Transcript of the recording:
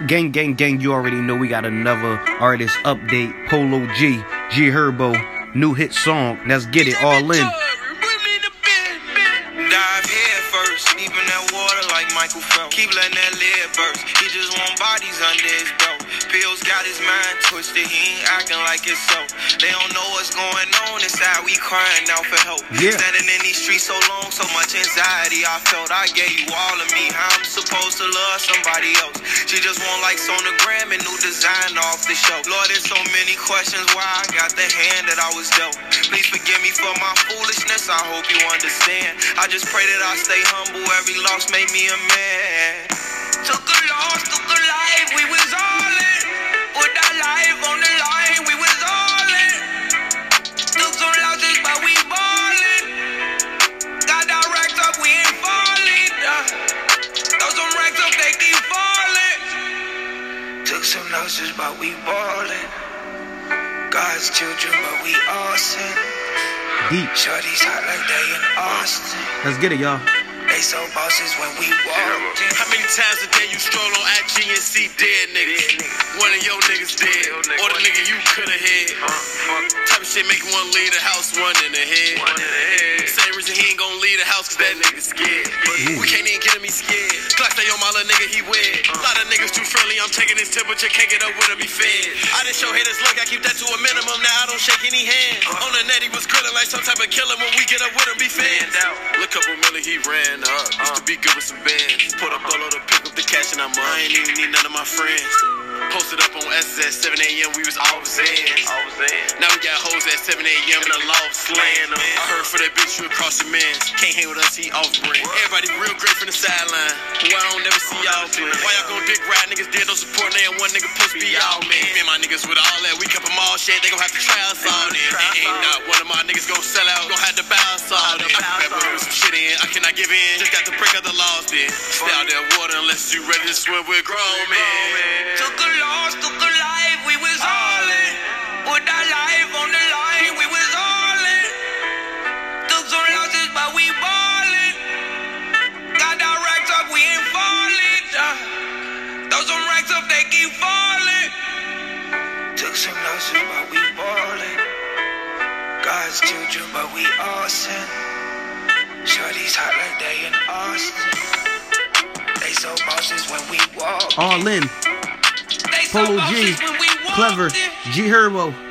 Gang, gang, gang, you already know we got another artist update. Polo G, G Herbo, new hit song. Let's get it all in. Dive head first, deep in that water like Michael Phelps. Keep letting that lid burst. He just want bodies under his belt. Pills got his mind twisted, he ain't acting like it's so. They don't know what's going on inside, we crying out for help. Standing in these streets so long, so much anxiety I felt. I gave you all of me, how I'm supposed to love somebody else? She just want likes on the gram and new design off the show. Lord, there's so many questions why I got the hand that I was dealt. Please forgive me for my foolishness, I hope you understand. I just pray that I stay humble, every loss made me a man. Took a loss, took a life, we was all in. Put our life on the line, we was all in. Took some losses, but we ballin'. Got our racks up, we ain't falling. Throw some racks up, they keep falling. Took some losses, but we ballin'. God's children, but we all sin. Deep. Shorty's hot like they in Austin. Let's get it, y'all. They so bosses when we walk. How many times a day you stroll on IG and see dead niggas? One of your niggas dead, or the nigga you coulda had. Type of shit make one leave the house, one in the head. Same reason he ain't gon' leave the house, cause that nigga scared. We can't even get him, he scared. Glock say, yo, my little nigga, he wet. A lot of niggas too friendly, I'm taking his temperature, can't get up with him, he fed. I didn't show haters luck, I keep that to a minimum, now I don't shake any hand. On the net, he was grilling like some type of killer, when we get up with him, be fans. Look up a million, he ran up. Used to be good with some bands. Put up Dolo to pick up the cash and I ain't even need none of my friends. Posted up on S at 7 a.m. we was all Zans. Now we got hoes at 7 a.m. and the law slaying them. I heard for that bitch you across the mans. Can't hang with us, he off brand. Everybody real great from the sideline. Who I don't never see y'all play. Why y'all gon' dick ride niggas dead, no support, they and one nigga supposed to be y'all man. Me and my niggas with all that, we kept them all shit, they gon' have to try us all in. Ain't not one of my niggas gon' sell out, gon' have to bounce all in. I can put some shit in, I cannot give in. Just got to break out the laws then. Stay out that water unless you ready to swim with grown men. Took a loss, took a life, we was all in. Put our life on the line, we was all in. Took some losses, but we ballin'. Got our racks up, we ain't falling. Throw some racks up, they keep falling. Took some losses, but we ballin'. God's children, but we all sin. Shorty's hot like they in Austin. They so bosses when we walk. All in. Polo G, Clever, G Herbo.